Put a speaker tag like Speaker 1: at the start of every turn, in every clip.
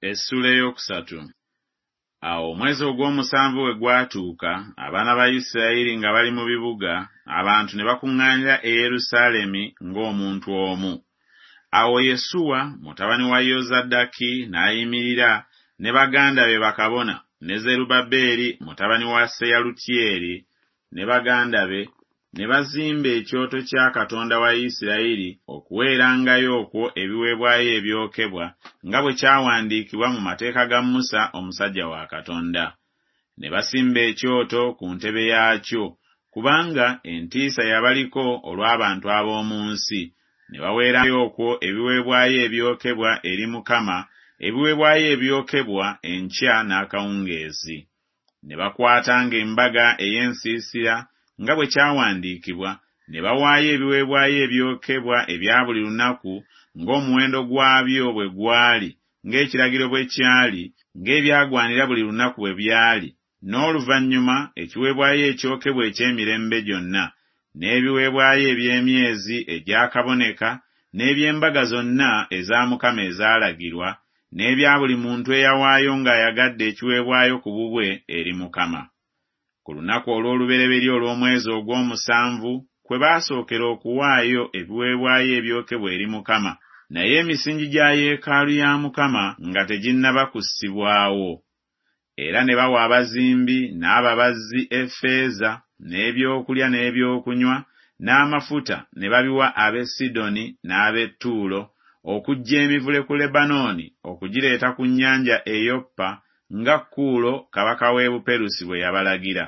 Speaker 1: Essula eyokusatu. Awo omwezi ogw'omusanvu we gwatuuka, abaana ba Isirayiri nga bali mu bibuga, abantu ne bakuŋŋaanira e Yerusaalemi ng'omuntu omu. Awo Yesuwa mutabani wa Yozadaki n'ayimirira ne baganda be bakabona, ne Zerubbaberi mutabani wa Seyalutyeri ne baganda be, ne bazimba ekyoto kya Katonda wa Isirayiri okuweerangayo okwo ebiweebwayo ebyokebwa nga bwe kyawandiikibwa mu mateeka ga Musa omusajja wa Katonda. Ne basimba ekyoto ku ntebe yaakyo, kubanga entiisa yabaliko olw'abantu ab'omu nsi. Ne baweerayo okwo ebiweebwayo ebyokebwa eri Mukama, ebiweebwayo ebyokebwa enkya n'akawungeezi. Ne bakwatanga embaga ey'ensiisira nga bwe kyawandiikibwa, ne bawaayo ebiweebwayo ebyokebwa ebya buli lunaku ng'omuwendo gwabyo bwe gwali, ng'ekiragiro bwe kyali, ng'ebyagwanira buli lunaku bwe byali, n'oluvannyuma ekiweebwayo ekyokebwa eky'emirembe gyonna, n'ebiweebwayo eby'emyezi egyakaboneka, n'eby'embaga zonna eza Mukama ezaalagirwa, n'ebya buli muntu eyawaayo ng'ayagadde ekiweebwayo ku bubwe eri Mukama. Ku lunaku olw'olubereberye olw'omwezi ogw'omusanvu kwe baasookera okuwaayo ebiweebwayo ebyokebwa eri Mukama, naye emisingi gya yeekaalu ya Mukama nga teginnaba kussibwawo. Era ne bawa abazimbi n'ababazzi effeeza n'ebyokulya n'ebyokunywa n'amafuta, ne babiwa ab'e Sidoni n'ab'e Ttuulo, okuggya emivule ku Lebanooni okugireeta ku nnyanja e Yoppa, nga Kuulo kabaka w'e Buperusi bwe yabalagira.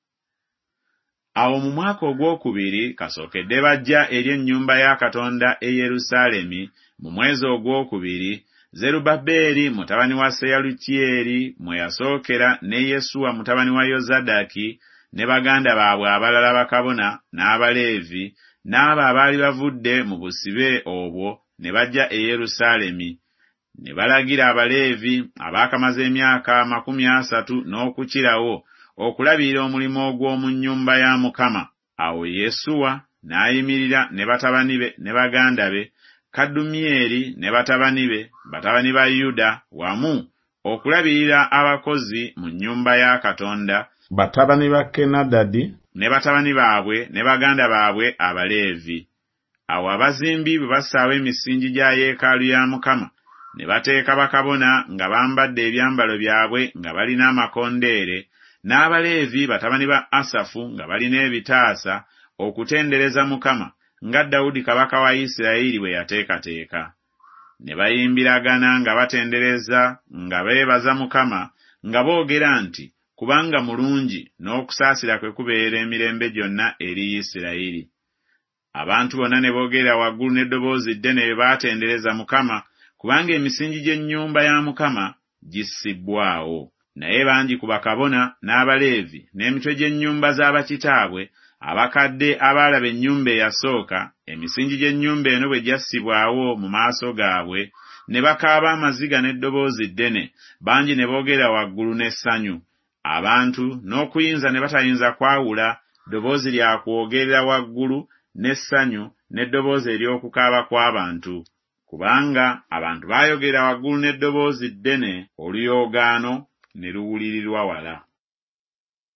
Speaker 1: Awo mu mwaka ogwokubiri kasookedde bajja eri ennyumba ya Katonda e Yerusaalemi mu mwezi ogwokubiri, Zerubbaberi mutabani wa Seyalutyeri mwe yasookera, ne Yesuwa mutabani wa Yozadaki ne baganda baabwe abalala bakabona n'Abaleevi n'abo abaali bavudde mu busibe obwo ne bajja e Yerusaalemi. Ne balagira Abaleevi abaakamaze emyaka 30 n'okukirawo okulabirira omulimu ogw'omu nnyumba ya Mukama. Awo Yesuwa n'ayimirira ne batabani be ne baganda be, Kadumyeri ne batabani be, batabani ba Yuda, wamu okulabirira abakozi mu nnyumba ya Katonda, batabani ba Kenadadi ne batabani baabwe ne baganda baabwe Abaleevi. Awo abazimbi bwe bassaawo emisingi gya yeekaalu ya Mukama, ne bateeka bakabona nga bambadde ebyambalo byabwe nga balina amakondeere, n'Abaleevi batabani ba Asafu nga balina ebitaasa, okutendereza Mukama nga Dawudi kabaka wa Isirayiri bwe yateekateeka. Ne bayimbiragana nga batendereza nga beebaza Mukama, nga boogera nti, kubanga mulungi n'okusaasira kwe kubeera emirembe gyonna eri Isirayiri. Abantu bonna ne boogera waggulu n'eddoboozi ddene bwe baatendereza Mukama, kubanga emisingi gy'ennyumba ya Mukama gissibbwawo. Naye bangi ku bakabona n'Abaleevi n'emitwe gy'ennyumba z'abakitaabwe abakadde abaalaba ennyumba eyasooka, emisingi gy'ennyumba eno bwe gyassibwawo mu maaso gaabwe, ne bakaaba amaziga n'eddoboozi ddene, bangi ne boogera waggulu n'essanyu. Abantu n'okuyinza ne batayinza kwawula ddoboozi lya kwogerera waggulu n'essanyu n'eddoboozi ery'okukaaba kw'abantu, kubanga abantu baayogera waggulu n'eddoboozi ddene, oluyoogaano ne luwulirirwa wala.